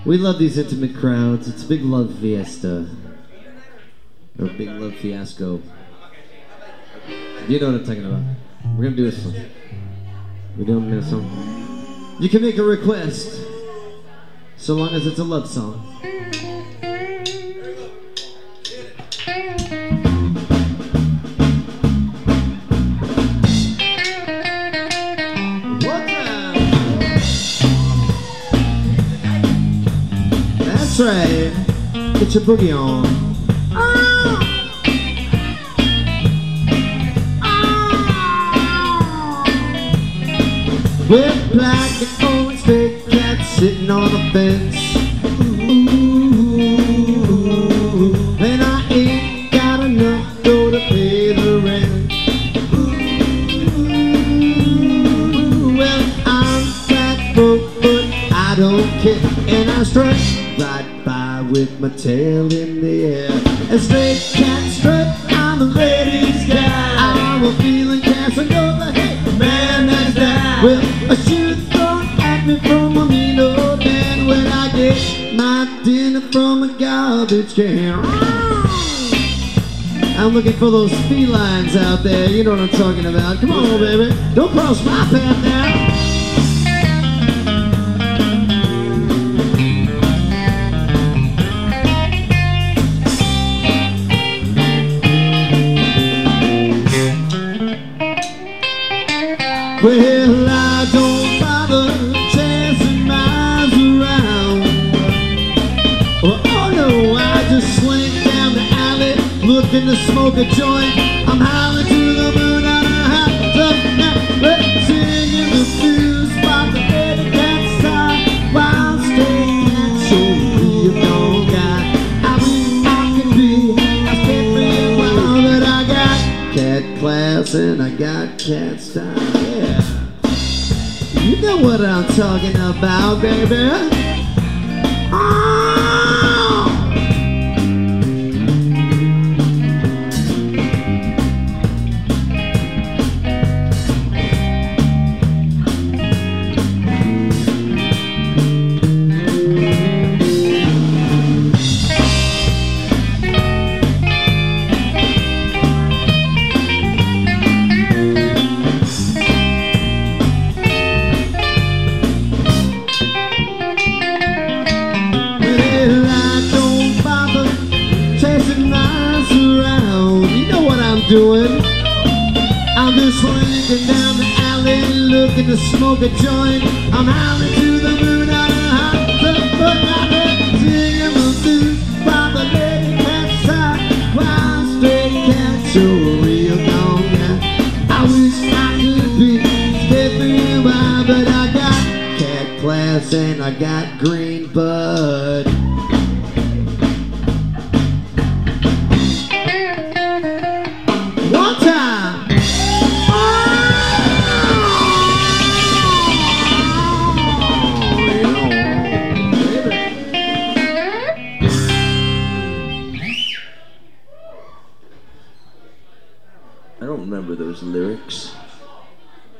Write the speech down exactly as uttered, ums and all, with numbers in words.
We love these intimate crowds. It's a big love fiesta. Or big love fiasco. You know what I'm talking about. We're gonna do this one. We're doing this song. You can make a request, so long as it's a love song. That's right. Get your boogie on. Oh. Oh. With black and orange straight cat sitting on a fence. Ooh. And I ain't got enough dough to pay the rent. Ooh. Well, I'm fat broke, but I don't care. And I strut right by with my tail in the air. A straight cat strut, I'm a ladies' guy. I'm a feeling Casanova, hey, man, that's that. Well, a shoe thrown at me from a mean old man when I get my dinner from a garbage can. I'm looking for those felines out there, you know what I'm talking about. Come on, baby, don't cross my path now. Well, I don't bother chasing miles around. Oh, oh no, I just slink down the alley, looking to smoke a joint. I'm howling to the moon on a hot tub night, singing the blues by the lady cat's side. Wild straight cat, show me a no guy. I wish I could be a straight wild, but I got cat class and I got cat style. You know what I'm talking about, baby. Oh! Doing. I'm just slinking down the alley, looking to smoke a joint. I'm howling to the moon on a hot tub, but my head singing the blues by the lady cat's side. Wild straight cat, so real gone cat. I wish I could be skipping by, but I got cat class and I got green bud. One time. Oh, I don't remember those lyrics.